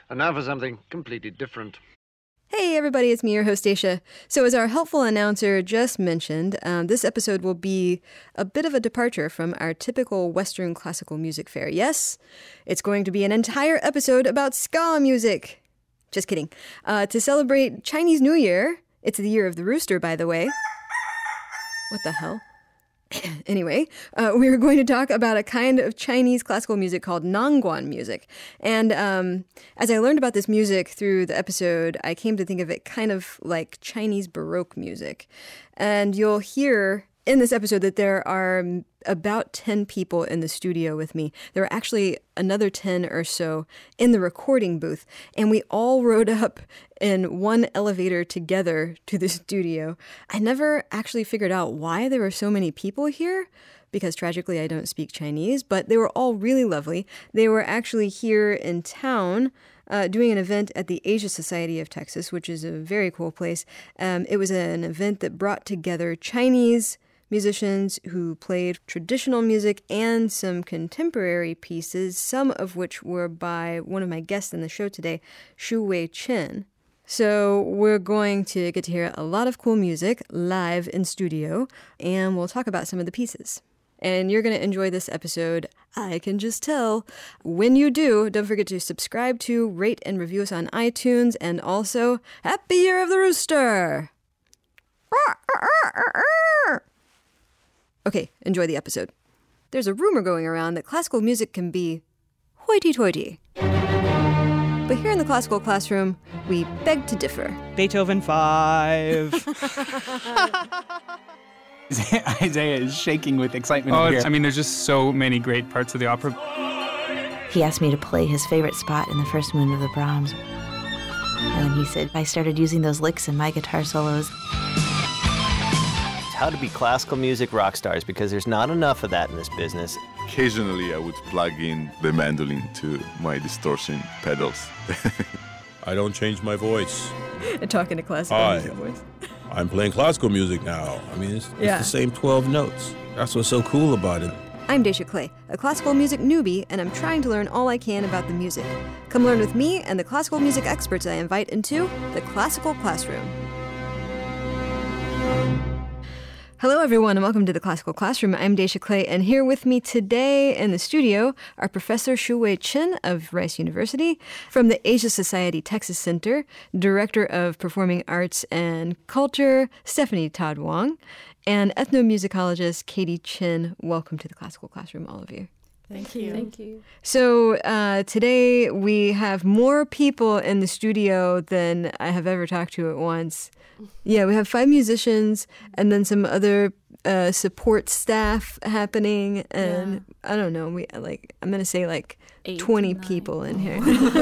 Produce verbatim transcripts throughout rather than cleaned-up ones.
And now for something completely different. Hey everybody, it's me, your host Dacia. So as our helpful announcer just mentioned, um, this episode will be a bit of a departure from our typical Western classical music fare. Yes, it's going to be an entire episode about ska music. Just kidding. Uh, to celebrate Chinese New Year, it's the year of the rooster, by the way. What the hell? Anyway, uh, we are going to talk about a kind of Chinese classical music called Nangguan music. And um, as I learned about this music through the episode, I came to think of it kind of like Chinese Baroque music. And you'll hear in this episode that there are about ten people in the studio with me. There are actually another ten or so in the recording booth. And we all rode up in one elevator together to the studio. I never actually figured out why there were so many people here, because tragically I don't speak Chinese, but they were all really lovely. They were actually here in town uh, doing an event at the Asia Society of Texas, which is a very cool place. Um, it was an event that brought together Chinese musicians who played traditional music and some contemporary pieces, some of which were by one of my guests in the show today, Shu Wei Chen. So we're going to get to hear a lot of cool music live in studio, and we'll talk about some of the pieces. And you're going to enjoy this episode, I can just tell. When you do, don't forget to subscribe to, rate, and review us on iTunes, and also, Happy Year of the Rooster! Okay, enjoy the episode. There's a rumor going around that classical music can be hoity-toity. But here in the classical classroom, we beg to differ. Beethoven five. Isaiah is shaking with excitement. Oh, over here. I mean, there's just so many great parts of the opera. He asked me to play his favorite spot in the first movement of the Brahms. And he said, I started using those licks in my guitar solos. How to be classical music rock stars, because there's not enough of that in this business. Occasionally I would plug in the mandolin to my distortion pedals. I don't change my voice. Talking to classical Hi. music voice. I'm playing classical music now. I mean, it's, it's Yeah. the same twelve notes. That's what's so cool about it. I'm Dacia Clay, a classical music newbie, and I'm trying to learn all I can about the music. Come learn with me and the classical music experts I invite into the Classical Classroom. Hello, everyone, and welcome to the Classical Classroom. I'm Dacia Clay, and here with me today in the studio are Professor Shu Wei Chen of Rice University, from the Asia Society Texas Center, Director of Performing Arts and Culture, Stephanie Todd Wong, and ethnomusicologist Katie Chin. Welcome to the Classical Classroom, all of you. Thank you. Thank you. So uh, today we have more people in the studio than I have ever talked to at once. Yeah, we have five musicians and then some other uh, support staff happening, and yeah. I don't know. We like I'm gonna say like Eight twenty people in here.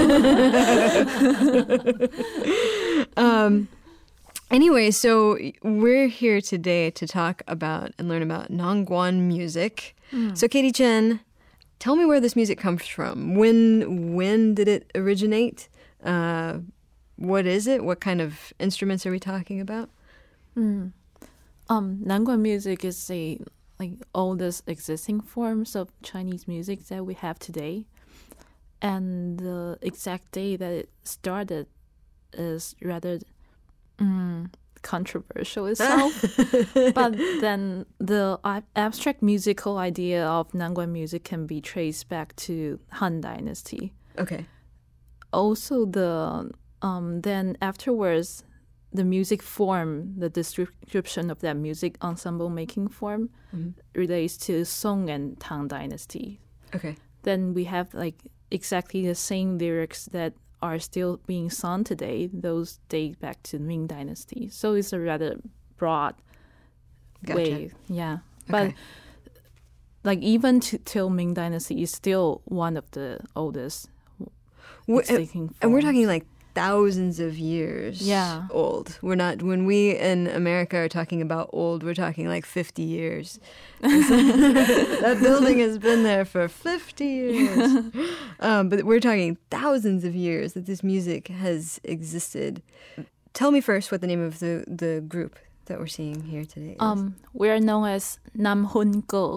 um. Anyway, so we're here today to talk about and learn about Nangguan music. Mm. So Katie Chen, tell me where this music comes from. When when did it originate? Uh, what is it? What kind of instruments are we talking about? Mm. Um, Nangguan music is the like oldest existing forms of Chinese music that we have today, and the exact day that it started is rather mm, controversial itself. But then the ab- abstract musical idea of Nangguan music can be traced back to Han Dynasty. Okay. Also, the um, then afterwards, the music form, the description of that music ensemble making form, mm-hmm. relates to Song and Tang Dynasty. Okay. Then we have like exactly the same lyrics that are still being sung today. Those date back to Ming Dynasty. So it's a rather broad gotcha. way. Yeah. Okay. But like even to, till Ming Dynasty is still one of the oldest. We're, and we're talking like thousands of years yeah. old. We're not, when we in America are talking about old, we're talking like fifty years. That building has been there for fifty years. Um, but we're talking thousands of years that this music has existed. Tell me first what the name of the, the group that we're seeing here today is. Um, we're known as Nam Hun Go.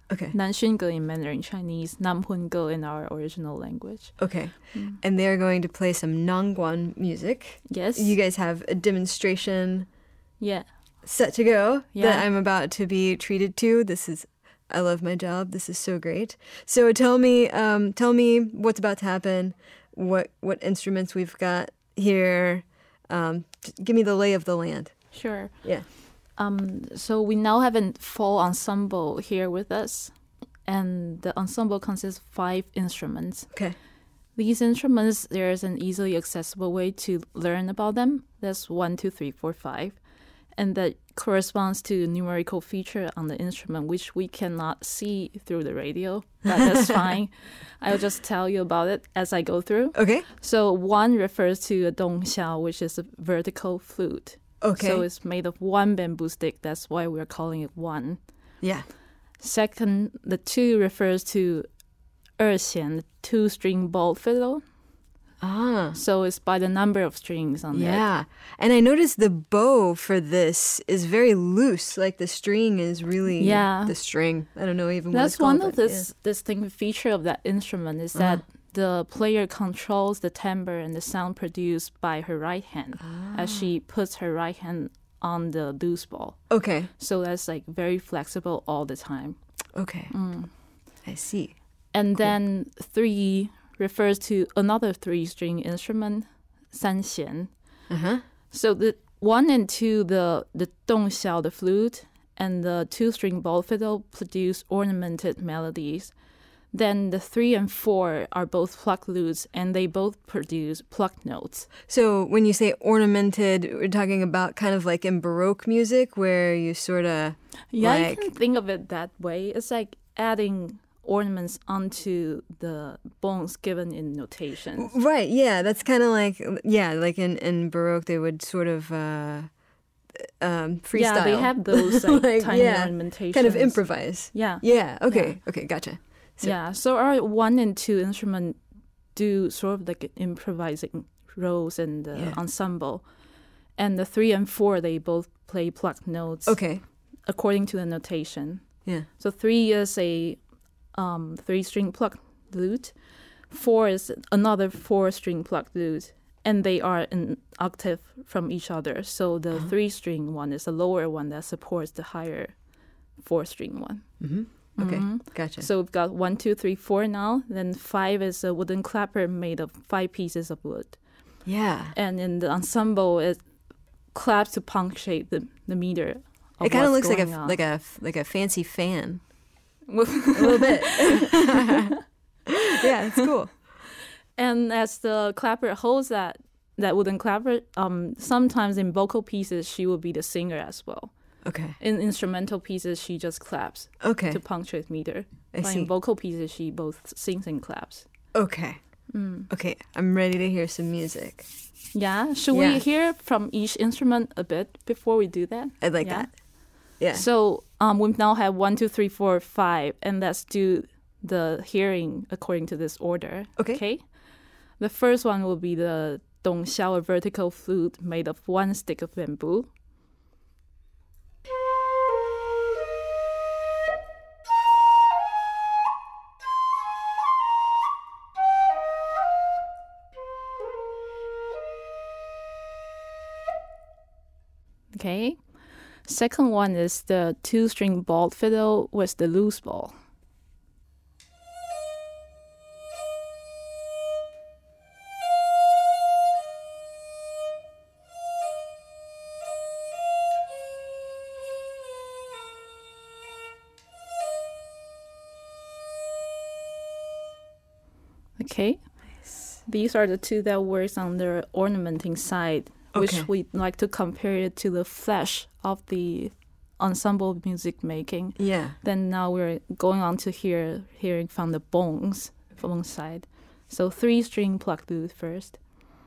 Okay. 南熏歌 in Mandarin Chinese, 南混歌 in our original language. Okay. And they're going to play some Nangguan music. Yes. You guys have a demonstration Yeah. set to go Yeah. that I'm about to be treated to. This is, I love my job. This is so great. So tell me, um, tell me what's about to happen. What what instruments we've got here. Um, just give me the lay of the land. Sure. Yeah. Um, so we now have a full ensemble here with us, and the ensemble consists of five instruments. Okay. These instruments, there's an easily accessible way to learn about them. That's one, two, three, four, five. And that corresponds to a numerical feature on the instrument, which we cannot see through the radio. But that's fine. I'll just tell you about it as I go through. Okay. So one refers to a dongxiao, which is a vertical flute. Okay. So it's made of one bamboo stick. That's why we're calling it one. Yeah. Second, the two refers to erxian, the two-string ball fiddle. Ah. So it's by the number of strings on Yeah. And I noticed the bow for this is very loose. Like the string is really Yeah. the string. I don't know even what That's it's called. one of but this distinct feature of that instrument is that the player controls the timbre and the sound produced by her right hand as she puts her right hand on the loose ball. yeah. Okay. So that's like very flexible all the time. Okay. Mm. I see. And then three refers to another three-string instrument, sanxian. Uh-huh. So the one and two, the the dongxiao, the flute, and the two-string ball fiddle produce ornamented melodies. Then the three and four are both plucked lutes, and they both produce plucked notes. So when you say ornamented, we're talking about kind of like in Baroque music where you sort of Yeah, like... you can think of it that way. It's like adding ornaments onto the bones given in notations. Right, yeah, that's kind of like, yeah, like in, in Baroque they would sort of uh, um, freestyle. Yeah, they have those like, Like, tiny yeah, ornamentations. kind of improvise. Yeah. Yeah, okay, Yeah. okay, gotcha. So- yeah, so our one and two instrument do sort of like improvising roles in the Yeah. ensemble. And the three and four, they both play plucked notes Okay, according to the notation. yeah. So three is a um, three-string plucked lute. Four is another four-string plucked lute. And they are an octave from each other. So the Uh-huh. three-string one is a lower one that supports the higher four-string one. Mm-hmm. Okay, Mhm. gotcha. So we've got one, two, three, four now. Then five is a wooden clapper made of five pieces of wood. yeah. And in the ensemble, it claps to punctuate the, the meter. Of It kind of what's looks like going a on. like a like a fancy fan. A little bit. Yeah, it's cool. And as the clapper holds that, that wooden clapper, um, sometimes in vocal pieces, she will be the singer as well. Okay. In instrumental pieces, she just claps Okay. to punctuate meter. I but see. in vocal pieces, she both sings and claps. Okay. Mm. Okay, I'm ready to hear some music. Yeah, should Yeah. we hear from each instrument a bit before we do that? I'd like Yeah. that. Yeah. So um, we now have one, two, three, four, five, and let's do the hearing according to this order. Okay. Okay. The first one will be the dongxiao, a vertical flute made of one stick of bamboo. Okay. Second one is the two-string ball fiddle with the loose ball. Okay. These are the two that works on the ornamenting side, which Okay. we like to compare it to the flesh of the ensemble music making. Yeah. Then now we're going on to hear hearing from the bones from one side. So three string plucked lute first.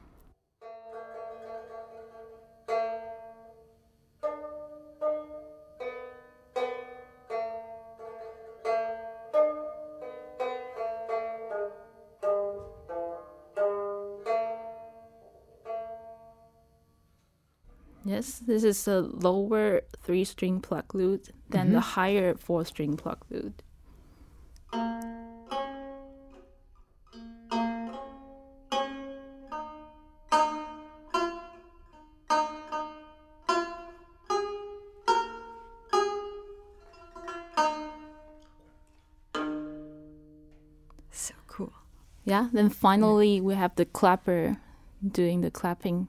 Yes, this is a lower three-string plucked lute than Mhm. the higher four-string plucked lute. Yeah. Then finally, yeah. we have the clapper doing the clapping.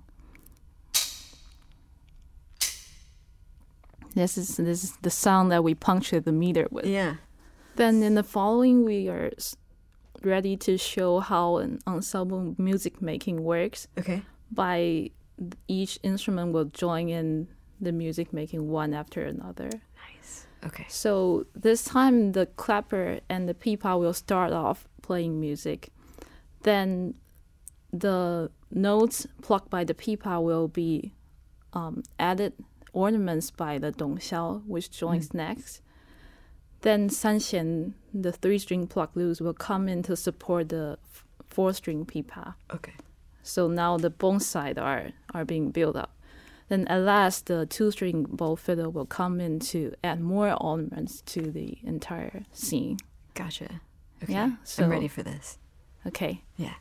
This is this is the sound that we puncture the meter with. Yeah. Then in the following, we are ready to show how an ensemble music making works. Okay. By each instrument will join in the music making one after another. Nice. Okay. So this time the clapper and the pipa will start off playing music. Then the notes plucked by the pipa will be um, added ornaments by the dongxiao, which joins mm. next. Then sanxian, the three-string plucked lutes, will come in to support the f- four-string pipa. Okay. So now the bone side are, are being built up. Then at last, the two-string bow fiddle will come in to add more ornaments to the entire scene. Gotcha. Okay. Yeah? So, I'm ready for this. Okay. Yeah.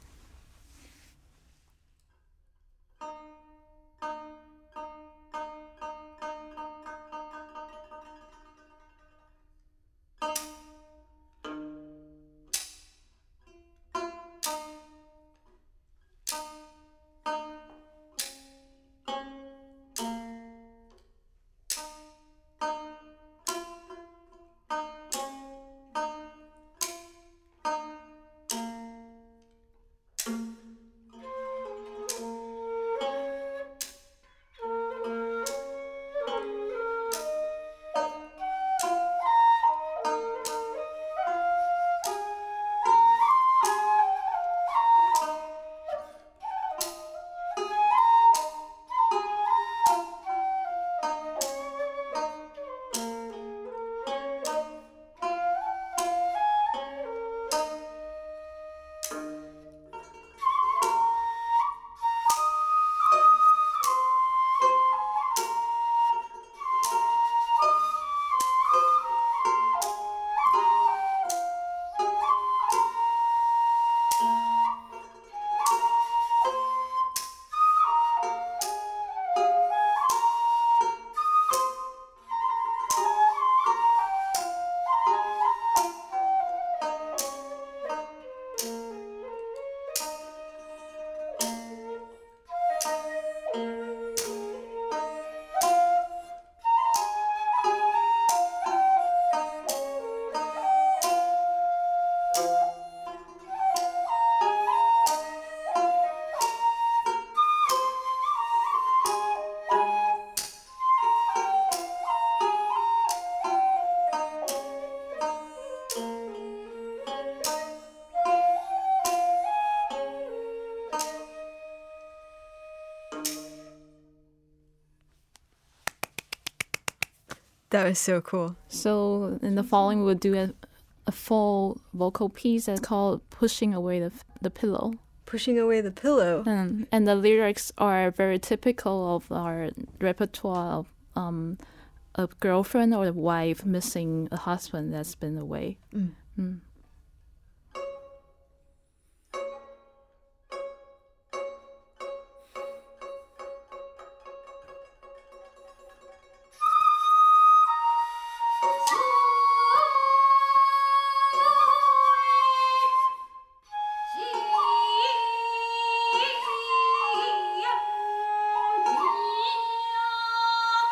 That was so cool. So in the following, we'll do a, a full vocal piece that's called Pushing Away the, the Pillow. Pushing Away the Pillow. Um, and the lyrics are very typical of our repertoire of um, a girlfriend or a wife missing a husband that's been away. Mm. Mm.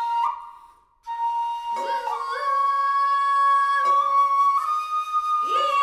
Yeah.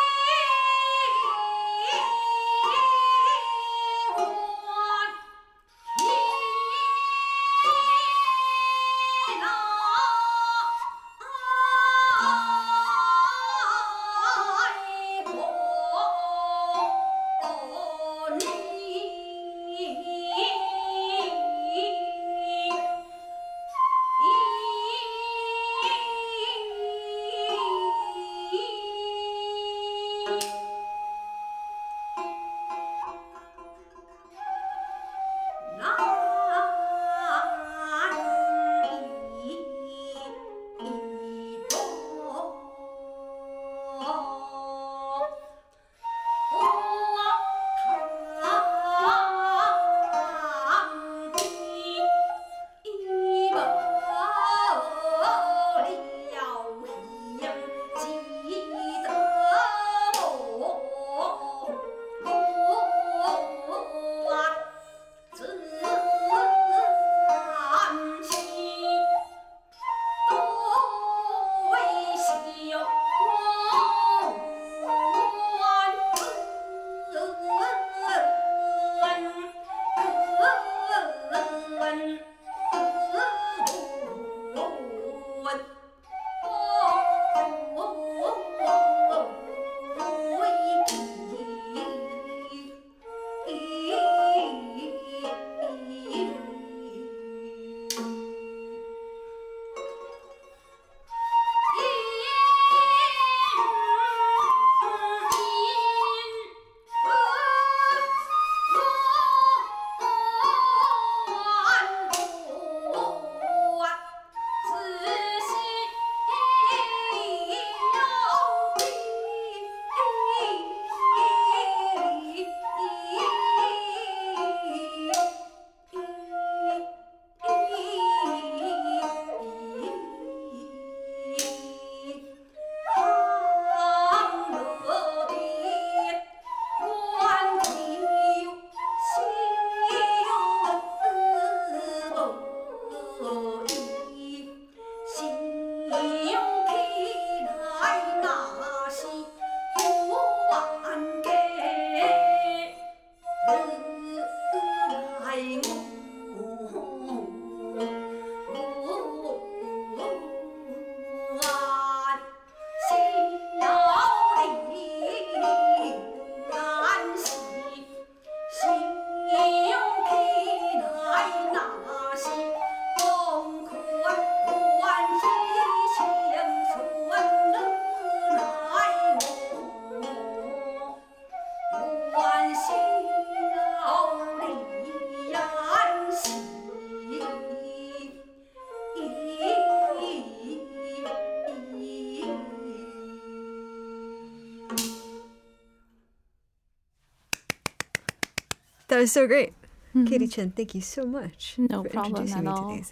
That was so great. Mm-hmm. Katie Chen, thank you so much no for problem introducing at me all. to these.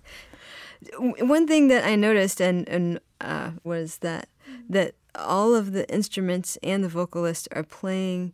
One thing that I noticed and, and uh, was that that all of the instruments and the vocalists are playing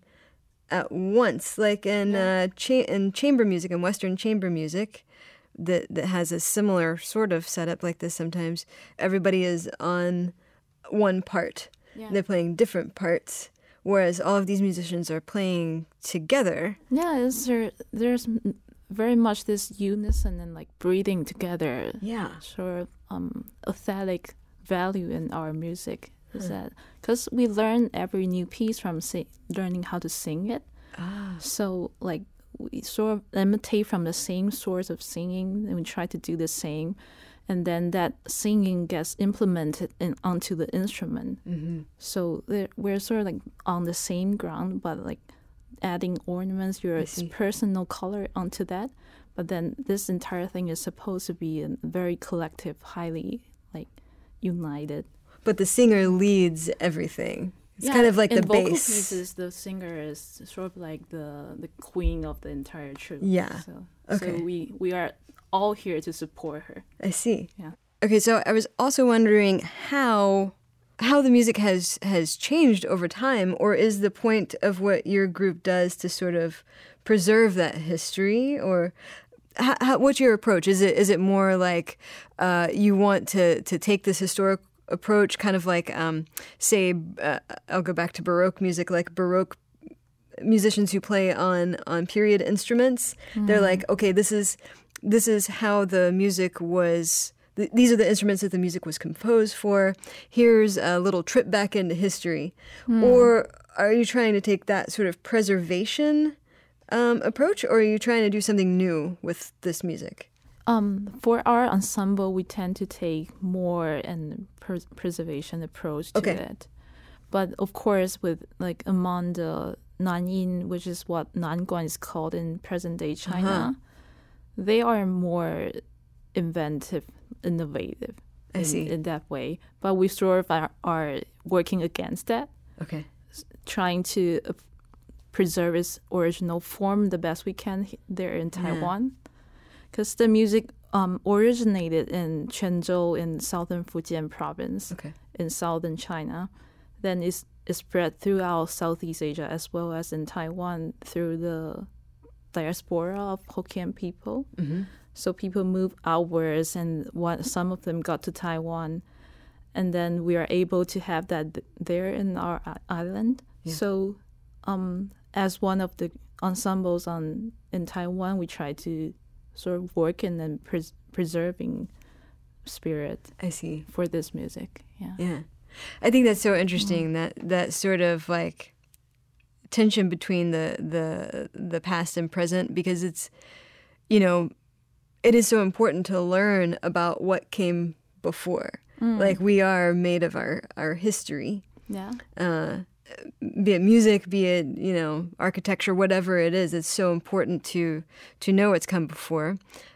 at once, like in uh, cha- in chamber music, in Western chamber music, that that has a similar sort of setup like this. Sometimes everybody is on one part; yeah. they're playing different parts, whereas all of these musicians are playing together. Yeah, it's, there, there's very much this unison and like breathing together. Yeah, sort of um, aesthetic value in our music. Is that because we learn every new piece from sing, learning how to sing it. Ah. So like we sort of imitate from the same source of singing, and we try to do the same, and then that singing gets implemented in, onto the instrument. Mm-hmm. So we're sort of like on the same ground, but like adding ornaments, your personal color onto that. But then this entire thing is supposed to be a very collective, highly like united. But the singer leads everything. It's yeah, kind of like in the vocal bass. pieces, the singer is sort of like the the queen of the entire troupe. Yeah. So, okay. so we we are all here to support her. I see. Yeah. Okay, so I was also wondering how how the music has has changed over time, or is the point of what your group does to sort of preserve that history, or how, how, what's your approach? Is it is it more like uh, you want to to take this historic approach, kind of like, um, say, uh, I'll go back to Baroque music, like Baroque musicians who play on, on period instruments. Mm. They're like, okay, this is this is how the music was, th- these are the instruments that the music was composed for. Here's a little trip back into history. Mm. Or are you trying to take that sort of preservation um, approach, or are you trying to do something new with this music? Um, for our ensemble, we tend to take more an pres- preservation approach to okay. it. But of course, with like among the Nanyin, which is what Nanguan is called in present-day China, uh-huh. they are more inventive, innovative I in, see. in that way. But we sort of are, are working against that, okay, trying to uh, preserve its original form the best we can there in Taiwan. Yeah. Because the music um, originated in Quanzhou in southern Fujian province okay. in southern China. Then it's, it's spread throughout Southeast Asia as well as in Taiwan through the diaspora of Hokkien people. Mm-hmm. So people moved outwards, and what, some of them got to Taiwan. And then we are able to have that th- there in our island. Yeah. So um, as one of the ensembles on in Taiwan, we try to sort of work in the pres- preserving spirit. I see. For this music, yeah. Yeah, I think that's so interesting. Mm. That that sort of like tension between the the the past and present, because it's, you know, it is so important to learn about what came before. Mm. Like we are made of our our history. Yeah. Uh, be it music, be it, you know, architecture, whatever it is, it's so important to to know what's come before.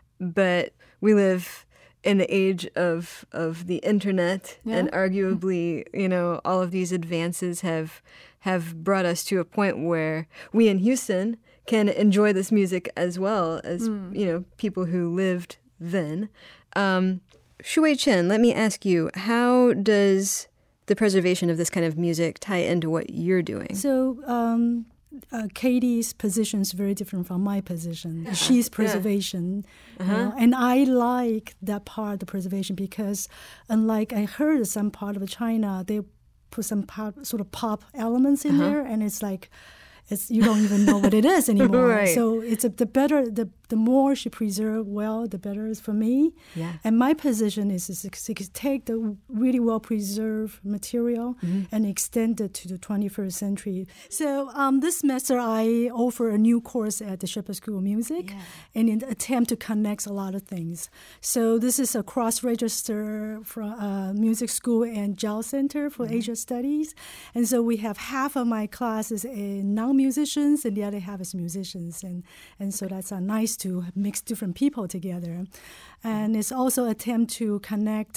But we live in the age of of the internet, yeah. and arguably, you know, all of these advances have have brought us to a point where we in Houston can enjoy this music as well as, mm. you know, people who lived then. Um, Shui Chen, let me ask you, how does the preservation of this kind of music tie into what you're doing? So um, uh, Katie's position is very different from my position. Uh-huh. She's preservation. Yeah. Uh-huh. You know, and I like that part of preservation because unlike I heard some part of China, they put some pop, sort of pop elements in uh-huh. there, and it's like, it's you don't even know what it is anymore. Right. So it's a, the better, the the more she preserve well, the better is for me. Yeah. And my position is, is to take the really well preserved material mm-hmm. and extend it to the twenty-first century. So um, this semester I offer a new course at the Shepherd School of Music, yeah. and in attempt to connect a lot of things. So this is a cross-register from uh, music school and Jiao Center for mm-hmm. Asia Studies, and so we have half of my classes in non-musicians and the other half is musicians, and and so that's a nice to mix different people together. And it's also attempt to connect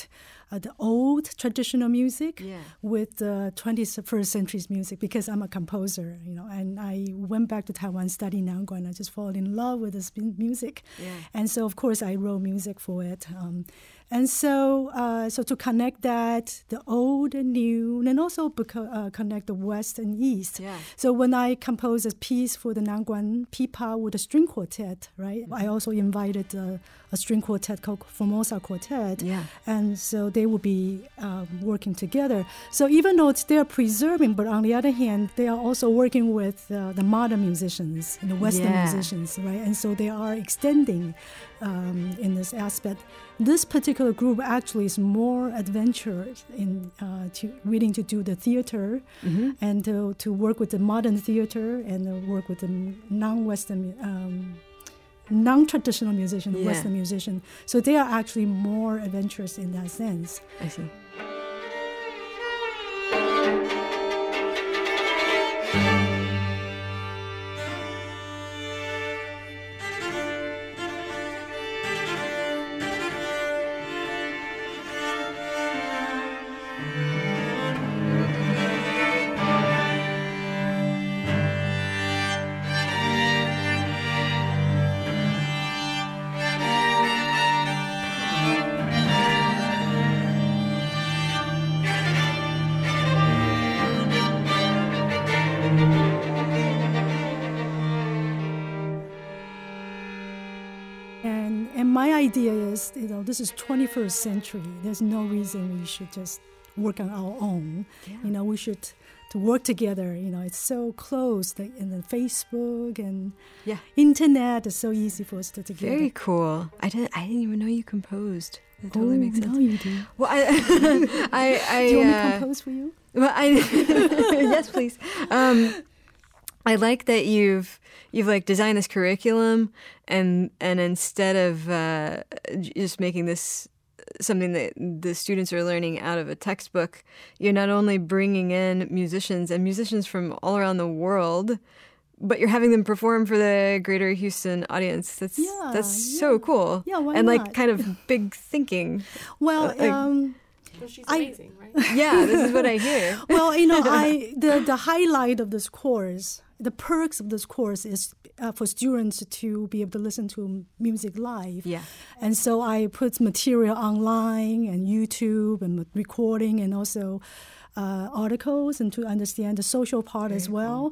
uh, the old traditional music Yeah. with the twenty-first century's music, because I'm a composer, you know, and I went back to Taiwan, studied Nangguan, and I just fall in love with this music. Yeah. And so, of course, I wrote music for it. Um, and so, uh, so to connect that, the old and new, and also beco- uh, connect the West and East. Yeah. So when I composed a piece for the Nangguan Pipa with a string quartet, right, I also invited uh, a string quartet called Formosa Quartet. Yeah. And so they will be uh, working together. So even though it's, they're preserving, but on the other hand, they are also working with uh, the modern musicians, the Western Yeah. musicians, right? And so they are extending um, in this aspect. This particular group actually is more adventurous in uh, to willing to do the theater Mm-hmm. and to, to work with the modern theater and uh, work with the non-Western, um, non-traditional musician, Yeah. Western musician. So they are actually more adventurous in that sense. I see. And and my idea is, you know, this is twenty-first century. There's no reason we should just work on our own. Yeah. You know, we should to work together. You know, it's so close. Like in the Facebook and Yeah. internet, it's so easy for us to together. Very cool. I didn't. I didn't even know you composed. That totally oh, makes sense. Now you do. Well, I, I, I. Do you want me to uh, compose for you? Well, I yes, please. Um, I like that you've you've like designed this curriculum, and and instead of uh, j- just making this something that the students are learning out of a textbook, you're not only bringing in musicians and musicians from all around the world, but you're having them perform for the greater Houston audience. That's Yeah, that's yeah. so cool. Yeah, why and like not? kind of big thinking. Well, Uh, like- um, Well, she's I- amazing, right? Yeah, this is what I hear. well, you know, I the the highlight of this course, the perks of this course is uh, for students to be able to listen to music live. Yeah. And so I put material online and YouTube and recording and also uh, articles and to understand the social part as well.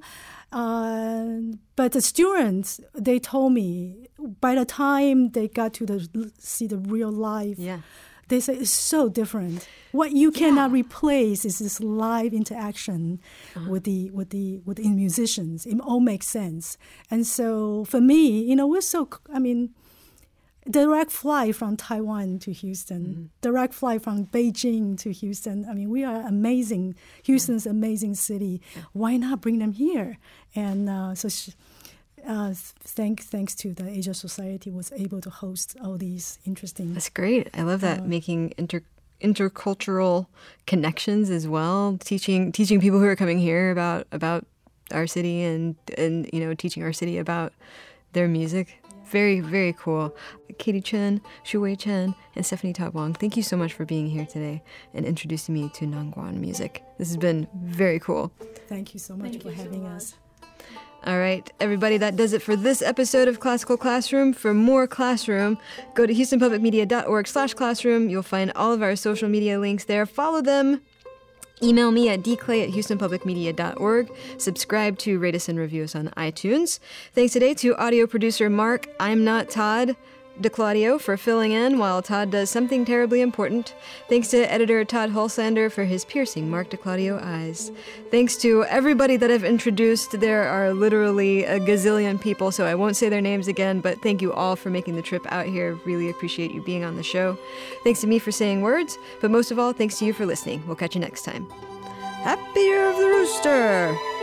Uh, but the students, they told me by the time they got to the see the real live. Yeah. They say it's so different. What you cannot replace is this live interaction Uh-huh. with the with the with the musicians. It all makes sense. And so for me, you know, we're so. I mean, direct flight from Taiwan to Houston, Mm-hmm. direct flight from Beijing to Houston. I mean, we are amazing. Houston's an amazing city. Why not bring them here? And uh, so. Sh- Uh, thank, thanks to the Asia Society was able to host all these interesting. That's great. I love that, Uh, making inter intercultural connections as well. Teaching teaching people who are coming here about about our city and and you know teaching our city about their music. Very very cool. Katie Chen, Shuwei Chen, and Stephanie Todd Wong. Thank you so much for being here today and introducing me to Nangguan music. This has been very cool. Thank you so much Thank for you so having much. us. All right, everybody, that does it for this episode of Classical Classroom. For more Classroom, go to houstonpublicmedia.org slash classroom. You'll find all of our social media links there. Follow them. Email me at dclay at houstonpublicmedia.org. Subscribe to, rate us, and review us on iTunes. Thanks today to audio producer Mark, I'm not Todd, DeClaudio for filling in while Todd does something terribly important. Thanks to editor Todd Holsander for his piercing Mark DeClaudio eyes. Thanks to everybody that I've introduced. There are literally a gazillion people, so I won't say their names again, but thank you all for making the trip out here. Really appreciate you being on the show. Thanks to me for saying words, but most of all, thanks to you for listening. We'll catch you next time. Happy Year of the Rooster!